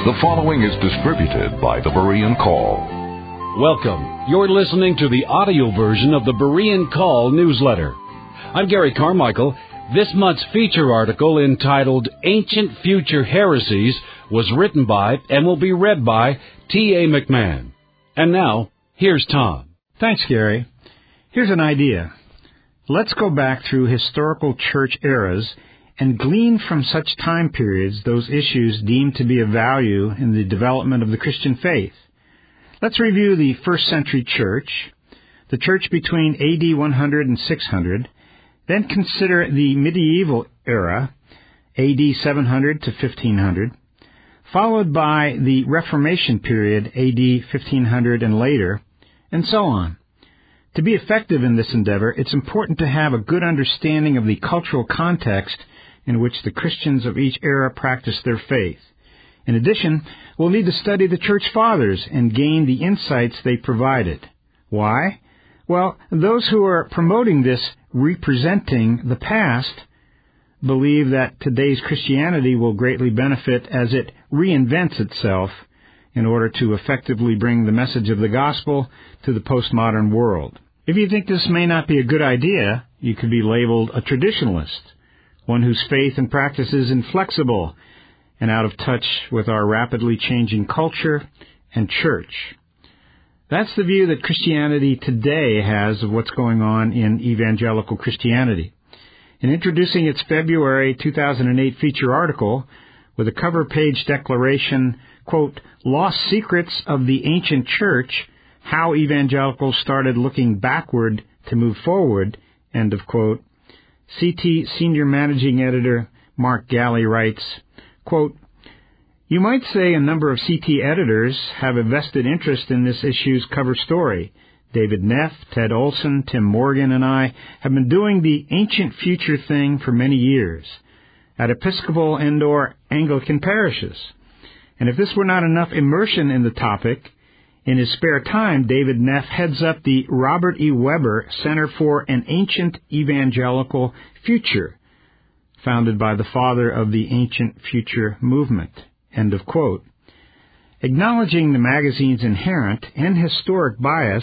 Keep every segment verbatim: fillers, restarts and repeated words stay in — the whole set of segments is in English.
The following is distributed by the Berean Call. Welcome. You're listening to the audio version of the Berean Call newsletter. I'm Gary Carmichael. This month's feature article, entitled Ancient Future Heresies, was written by and will be read by T A McMahon. And now, here's Tom. Thanks, Gary. Here's an idea. Let's go back through historical church eras and glean from such time periods those issues deemed to be of value in the development of the Christian faith. Let's review the first century church, the church between A D one hundred and six hundred, then consider the medieval era, A D seven hundred to fifteen hundred, followed by the Reformation period, A D fifteen hundred and later, and so on. To be effective in this endeavor, it's important to have a good understanding of the cultural context in which the Christians of each era practiced their faith. In addition, we'll need to study the Church Fathers and gain the insights they provided. Why? Well, those who are promoting this representing the past believe that today's Christianity will greatly benefit as it reinvents itself in order to effectively bring the message of the gospel to the postmodern world. If you think this may not be a good idea, you could be labeled a traditionalist, one whose faith and practice is inflexible and out of touch with our rapidly changing culture and church. That's the view that Christianity today has of what's going on in evangelical Christianity. In introducing its February two thousand eight feature article with a cover page declaration, quote, "Lost Secrets of the Ancient Church, How Evangelicals Started Looking Backward to Move Forward," end of quote, C T Senior Managing Editor Mark Galli writes, quote, "You might say a number of C T editors have a vested interest in this issue's cover story. David Neff, Ted Olson, Tim Morgan, and I have been doing the ancient future thing for many years at Episcopal and or Anglican parishes. And if this were not enough immersion in the topic, in his spare time, David Neff heads up the Robert E. Weber Center for an Ancient Evangelical Future, founded by the father of the Ancient Future movement," end of quote. Acknowledging the magazine's inherent and historic bias,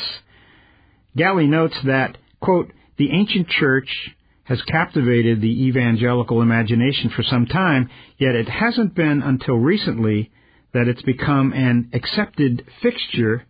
Galli notes that, quote, "The ancient church has captivated the evangelical imagination for some time, yet it hasn't been until recently that it's become an accepted fixture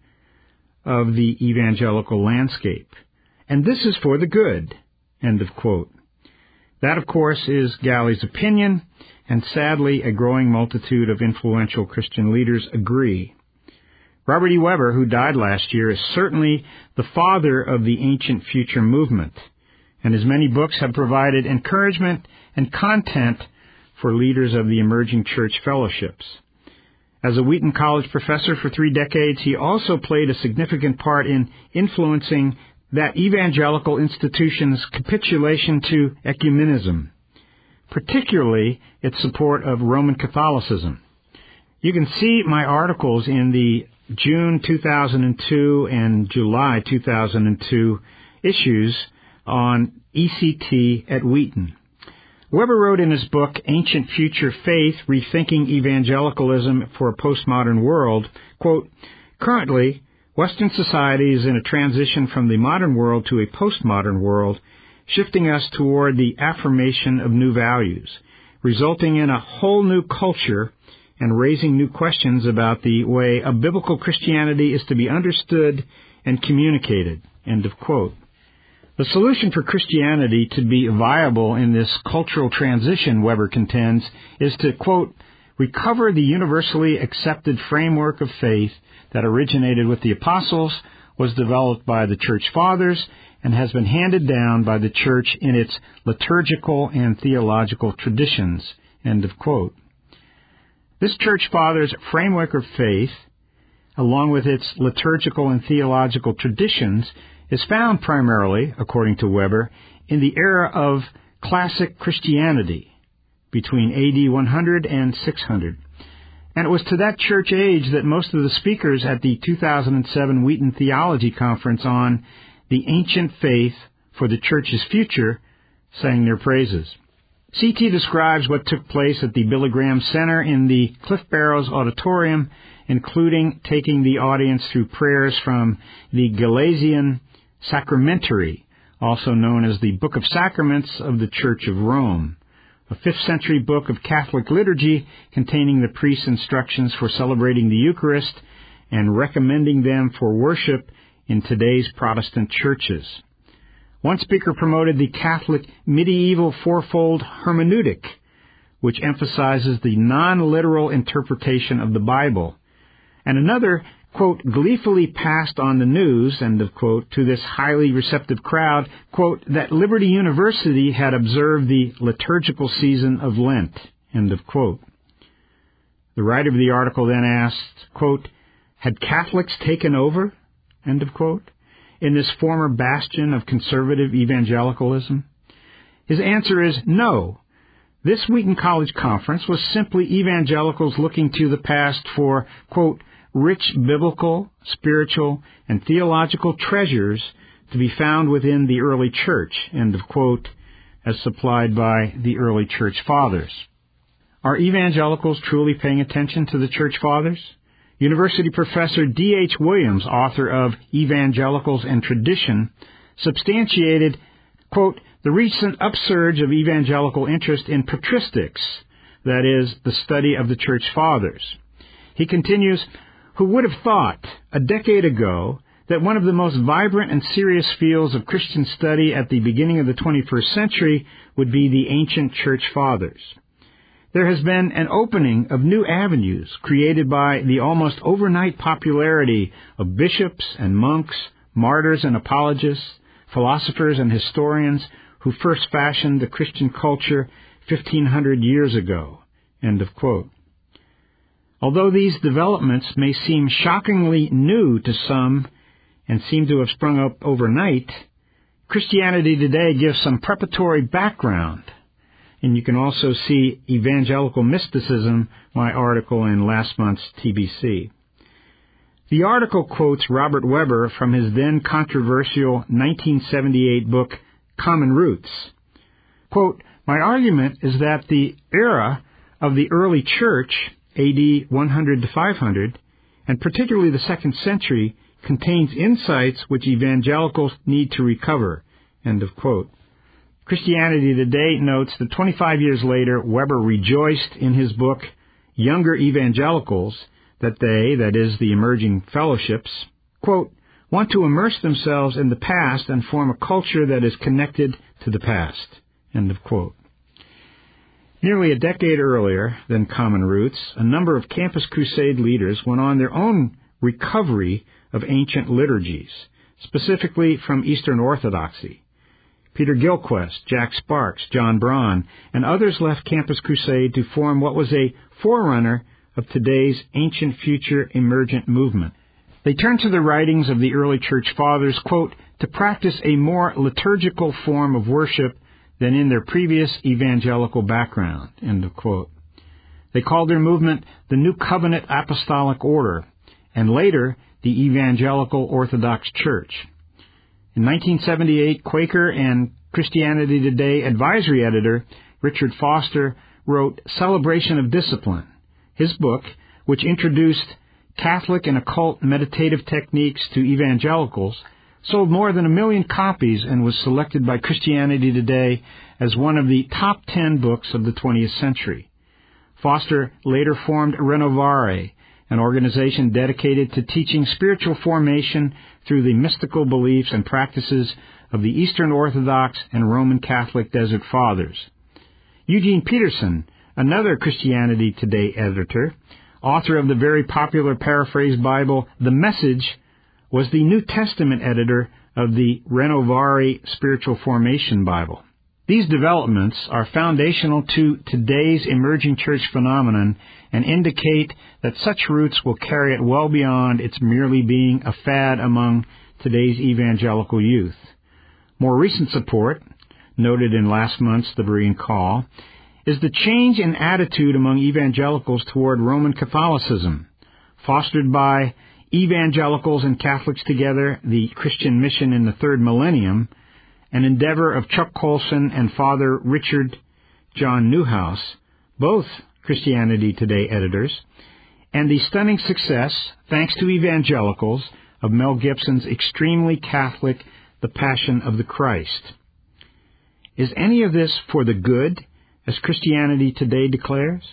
of the evangelical landscape. And this is for the good," end of quote. That, of course, is Galli's opinion, and sadly, a growing multitude of influential Christian leaders agree. Robert E. Weber, who died last year, is certainly the father of the ancient future movement, and his many books have provided encouragement and content for leaders of the emerging church fellowships. As a Wheaton College professor for three decades, he also played a significant part in influencing that evangelical institution's capitulation to ecumenism, particularly its support of Roman Catholicism. You can see my articles in the June two thousand two and July two thousand two issues on E C T at Wheaton. Weber wrote in his book, Ancient Future Faith, Rethinking Evangelicalism for a Postmodern World, quote, "Currently, Western society is in a transition from the modern world to a postmodern world, shifting us toward the affirmation of new values, resulting in a whole new culture and raising new questions about the way a biblical Christianity is to be understood and communicated," end of quote. The solution for Christianity to be viable in this cultural transition, Weber contends, is to, quote, "recover the universally accepted framework of faith that originated with the apostles, was developed by the Church Fathers, and has been handed down by the Church in its liturgical and theological traditions," end of quote. This Church Fathers framework of faith, along with its liturgical and theological traditions, is found primarily, according to Weber, in the era of classic Christianity, between A D one hundred and six hundred. And it was to that church age that most of the speakers at the two thousand seven Wheaton Theology Conference on the Ancient Faith for the Church's Future sang their praises. C T describes what took place at the Billy Graham Center in the Cliff Barrows Auditorium, including taking the audience through prayers from the Gelasian Sacramentary, also known as the Book of Sacraments of the Church of Rome, a fifth century book of Catholic liturgy containing the priest's instructions for celebrating the Eucharist and recommending them for worship in today's Protestant churches. One speaker promoted the Catholic medieval fourfold hermeneutic, which emphasizes the non-literal interpretation of the Bible. And another, quote, gleefully passed on the news, end of quote, to this highly receptive crowd, quote, that Liberty University had observed the liturgical season of Lent, end of quote. The writer of the article then asked, quote, had Catholics taken over, end of quote, in this former bastion of conservative evangelicalism? His answer is no. This Wheaton College conference was simply evangelicals looking to the past for, quote, rich biblical, spiritual, and theological treasures to be found within the early church, end of quote, as supplied by the early church fathers. Are evangelicals truly paying attention to the church fathers? University professor D H Williams, author of Evangelicals and Tradition, substantiated, quote, the recent upsurge of evangelical interest in patristics, that is, the study of the church fathers. He continues, who would have thought a decade ago that one of the most vibrant and serious fields of Christian study at the beginning of the twenty-first century would be the ancient church fathers? There has been an opening of new avenues created by the almost overnight popularity of bishops and monks, martyrs and apologists, philosophers and historians who first fashioned the Christian culture fifteen hundred years ago, end of quote. Although these developments may seem shockingly new to some and seem to have sprung up overnight, Christianity Today gives some preparatory background. And you can also see Evangelical Mysticism, my article in last month's T B C. The article quotes Robert Webber from his then controversial nineteen seventy-eight book, Common Roots. Quote, my argument is that the era of the early church, A D one hundred to five hundred, and particularly the second century, contains insights which evangelicals need to recover, end of quote. Christianity Today notes that twenty-five years later, Webber rejoiced in his book, Younger Evangelicals, that they, that is, the emerging fellowships, quote, want to immerse themselves in the past and form a culture that is connected to the past, end of quote. Nearly a decade earlier than Common Roots, a number of Campus Crusade leaders went on their own recovery of ancient liturgies, specifically from Eastern Orthodoxy. Peter Gilquist, Jack Sparks, John Braun, and others left Campus Crusade to form what was a forerunner of today's ancient future emergent movement. They turned to the writings of the early church fathers, quote, to practice a more liturgical form of worship than in their previous evangelical background, end of quote. They called their movement the New Covenant Apostolic Order, and later the Evangelical Orthodox Church. In nineteen seventy-eight, Quaker and Christianity Today advisory editor Richard Foster wrote Celebration of Discipline. His book, which introduced Catholic and occult meditative techniques to evangelicals, sold more than a million copies and was selected by Christianity Today as one of the top ten books of the twentieth century. Foster later formed Renovare, an organization dedicated to teaching spiritual formation through the mystical beliefs and practices of the Eastern Orthodox and Roman Catholic Desert Fathers. Eugene Peterson, another Christianity Today editor, author of the very popular paraphrased Bible, The Message, was the New Testament editor of the Renovare Spiritual Formation Bible. These developments are foundational to today's emerging church phenomenon and indicate that such roots will carry it well beyond its merely being a fad among today's evangelical youth. More recent support, noted in last month's The Berean Call, is the change in attitude among evangelicals toward Roman Catholicism, fostered by Evangelicals and Catholics Together, the Christian Mission in the Third Millennium, an endeavor of Chuck Colson and Father Richard John Newhouse, both Christianity Today editors, and the stunning success, thanks to evangelicals, of Mel Gibson's extremely Catholic The Passion of the Christ. Is any of this for the good, as Christianity Today declares?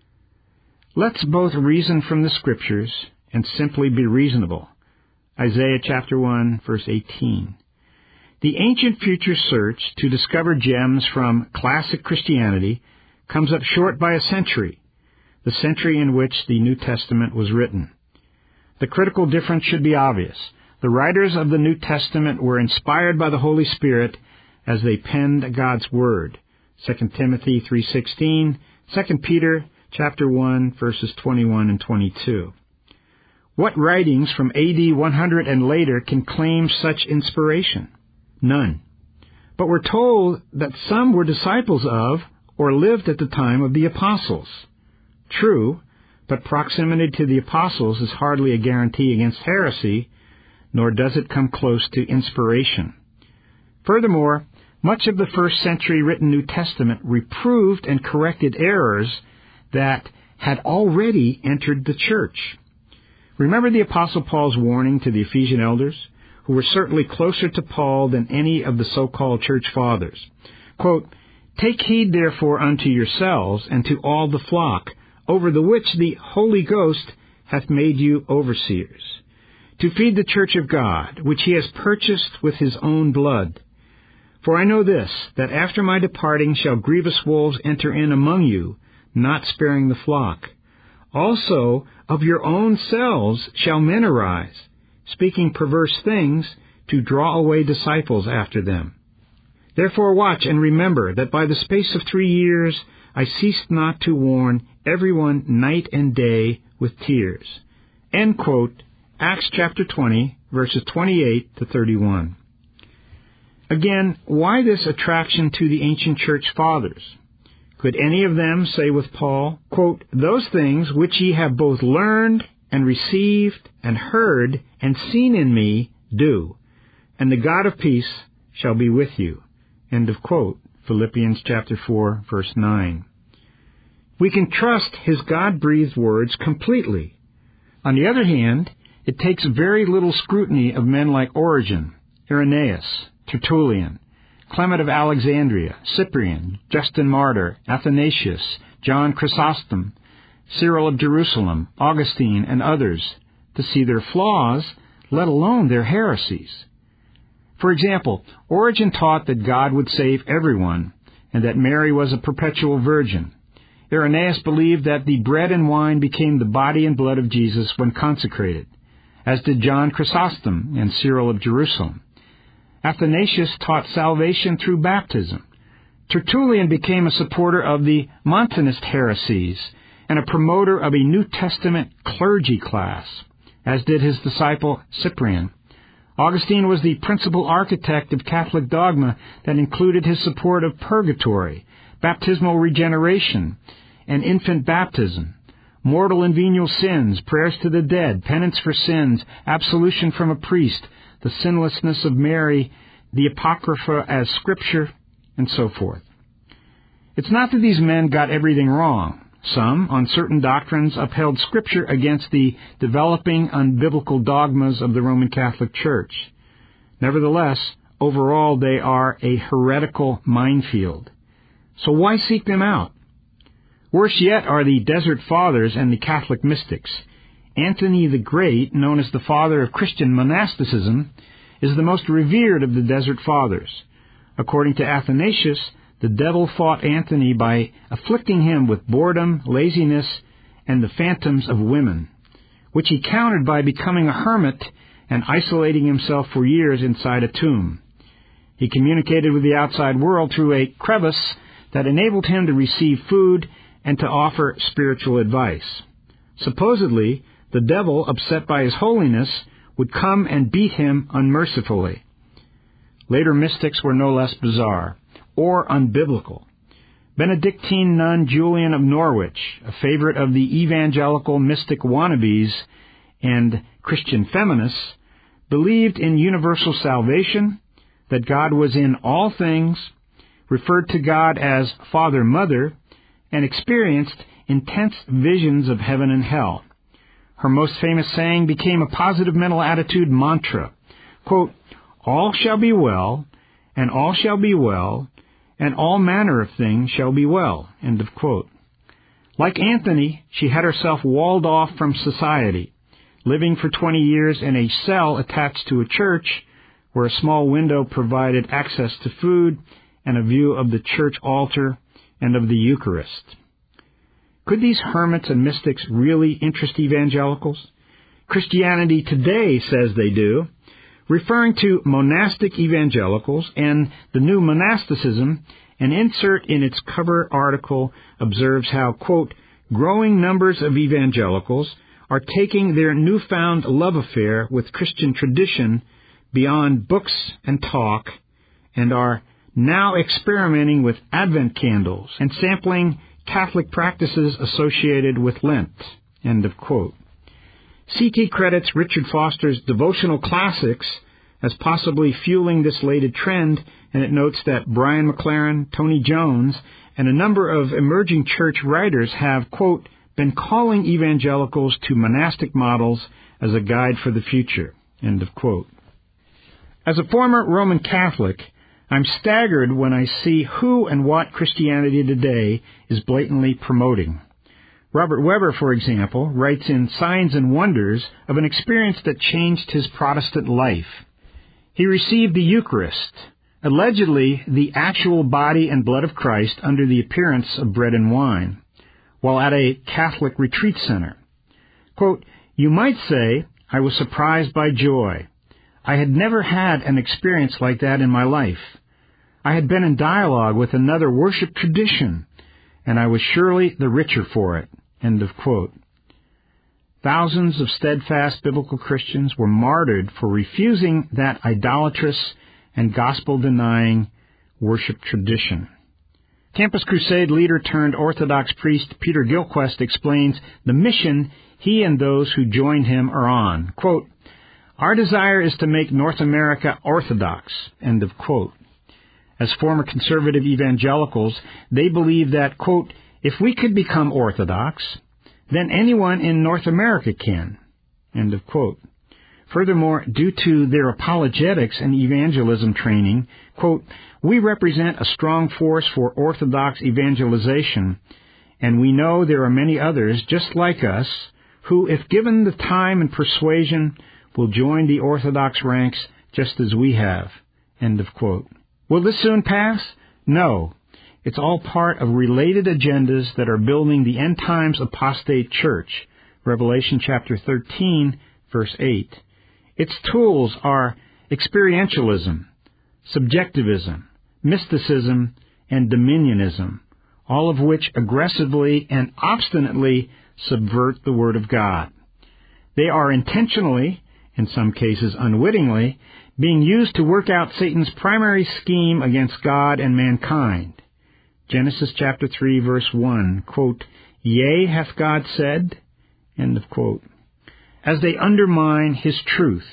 Let's both reason from the Scriptures and simply be reasonable. Isaiah chapter one, verse eighteen. The ancient future search to discover gems from classic Christianity comes up short by a century, the century in which the New Testament was written. The critical difference should be obvious. The writers of the New Testament were inspired by the Holy Spirit as they penned God's Word. Second Timothy three sixteen, Second Peter chapter one, verses twenty-one and twenty-two. What writings from A D one hundred and later can claim such inspiration? None. But we're told that some were disciples of or lived at the time of the apostles. True, but proximity to the apostles is hardly a guarantee against heresy, nor does it come close to inspiration. Furthermore, much of the first century written New Testament reproved and corrected errors that had already entered the church. Remember the Apostle Paul's warning to the Ephesian elders, who were certainly closer to Paul than any of the so-called church fathers. Quote, "Take heed therefore unto yourselves and to all the flock, over the which the Holy Ghost hath made you overseers, to feed the church of God, which he has purchased with his own blood. For I know this, that after my departing shall grievous wolves enter in among you, not sparing the flock. Also of your own selves shall men arise, speaking perverse things, to draw away disciples after them. Therefore watch and remember that by the space of three years I ceased not to warn everyone night and day with tears." End quote. Acts chapter twenty, verses twenty-eight to thirty-one. Again, why this attraction to the ancient church fathers? Could any of them say with Paul, quote, "Those things which ye have both learned and received and heard and seen in me, do, and the God of peace shall be with you." End of quote. Philippians chapter four, verse nine. We can trust his God-breathed words completely. On the other hand, it takes very little scrutiny of men like Origen, Irenaeus, Tertullian, Clement of Alexandria, Cyprian, Justin Martyr, Athanasius, John Chrysostom, Cyril of Jerusalem, Augustine, and others to see their flaws, let alone their heresies. For example, Origen taught that God would save everyone and that Mary was a perpetual virgin. Irenaeus believed that the bread and wine became the body and blood of Jesus when consecrated, as did John Chrysostom and Cyril of Jerusalem. Athanasius taught salvation through baptism. Tertullian became a supporter of the Montanist heresies and a promoter of a New Testament clergy class, as did his disciple Cyprian. Augustine was the principal architect of Catholic dogma that included his support of purgatory, baptismal regeneration, and infant baptism, mortal and venial sins, prayers to the dead, penance for sins, absolution from a priest, the sinlessness of Mary, the Apocrypha as Scripture, and so forth. It's not that these men got everything wrong. Some, on certain doctrines, upheld Scripture against the developing unbiblical dogmas of the Roman Catholic Church. Nevertheless, overall they are a heretical minefield. So why seek them out? Worse yet are the Desert Fathers and the Catholic mystics. Anthony the Great, known as the father of Christian monasticism, is the most revered of the Desert Fathers. According to Athanasius, the devil fought Anthony by afflicting him with boredom, laziness, and the phantoms of women, which he countered by becoming a hermit and isolating himself for years inside a tomb. He communicated with the outside world through a crevice that enabled him to receive food and to offer spiritual advice. Supposedly, the devil, upset by his holiness, would come and beat him unmercifully. Later mystics were no less bizarre or unbiblical. Benedictine nun Julian of Norwich, a favorite of the evangelical mystic wannabes and Christian feminists, believed in universal salvation, that God was in all things, referred to God as Father, Mother, and experienced intense visions of heaven and hell. Her most famous saying became a positive mental attitude mantra. Quote, "All shall be well, and all shall be well, and all manner of things shall be well." End of quote. Like Anthony, she had herself walled off from society, living for twenty years in a cell attached to a church where a small window provided access to food and a view of the church altar and of the Eucharist. Could these hermits and mystics really interest evangelicals? Christianity Today says they do, referring to monastic evangelicals and the new monasticism. An insert in its cover article observes how, quote, "growing numbers of evangelicals are taking their newfound love affair with Christian tradition beyond books and talk and are now experimenting with Advent candles and sampling Catholic practices associated with Lent." End of quote. C T credits Richard Foster's devotional classics as possibly fueling this latest trend, and it notes that Brian McLaren, Tony Jones, and a number of emerging church writers have, quote, "been calling evangelicals to monastic models as a guide for the future." End of quote. As a former Roman Catholic, I'm staggered when I see who and what Christianity Today is blatantly promoting. Robert Weber, for example, writes in Signs and Wonders of an experience that changed his Protestant life. He received the Eucharist, allegedly the actual body and blood of Christ under the appearance of bread and wine, while at a Catholic retreat center. Quote, "You might say I was surprised by joy. I had never had an experience like that in my life. I had been in dialogue with another worship tradition, and I was surely the richer for it." End of quote. Thousands of steadfast biblical Christians were martyred for refusing that idolatrous and gospel-denying worship tradition. Campus Crusade leader turned Orthodox priest Peter Gilquist explains the mission he and those who joined him are on. Quote, "Our desire is to make North America Orthodox." End of quote. As former conservative evangelicals, they believe that, quote, "if we could become Orthodox, then anyone in North America can." End of quote. Furthermore, due to their apologetics and evangelism training, quote, "we represent a strong force for Orthodox evangelization, and we know there are many others just like us who, if given the time and persuasion, will join the Orthodox ranks just as we have." End of quote. Will this soon pass? No. It's all part of related agendas that are building the end times apostate church, Revelation chapter thirteen, verse eight. Its tools are experientialism, subjectivism, mysticism, and dominionism, all of which aggressively and obstinately subvert the Word of God. They are intentionally, in some cases unwittingly, being used to work out Satan's primary scheme against God and mankind. Genesis chapter three, verse one, quote, "Yea, hath God said," end of quote, as they undermine His truth.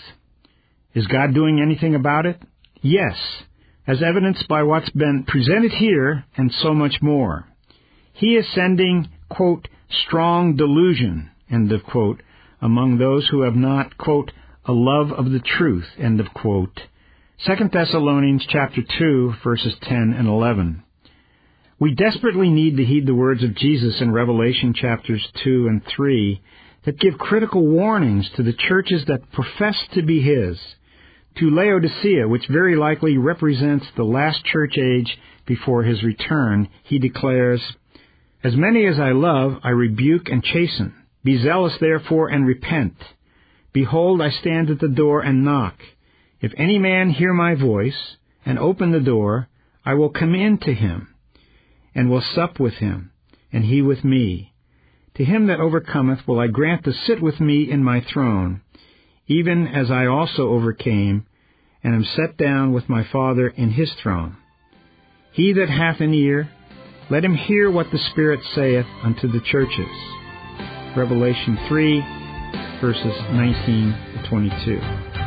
Is God doing anything about it? Yes, as evidenced by what's been presented here and so much more. He is sending, quote, "strong delusion," end of quote, among those who have not, quote, "a love of the truth," end of quote. Second Thessalonians chapter two, verses ten and eleven. We desperately need to heed the words of Jesus in Revelation chapters two and three that give critical warnings to the churches that profess to be His. To Laodicea, which very likely represents the last church age before His return, He declares, "As many as I love, I rebuke and chasten. Be zealous therefore and repent. Behold, I stand at the door and knock. If any man hear my voice and open the door, I will come in to him, and will sup with him, and he with me. To him that overcometh will I grant to sit with me in my throne, even as I also overcame, and am set down with my Father in His throne. He that hath an ear, let him hear what the Spirit saith unto the churches." Revelation three, verses nineteen to twenty-two.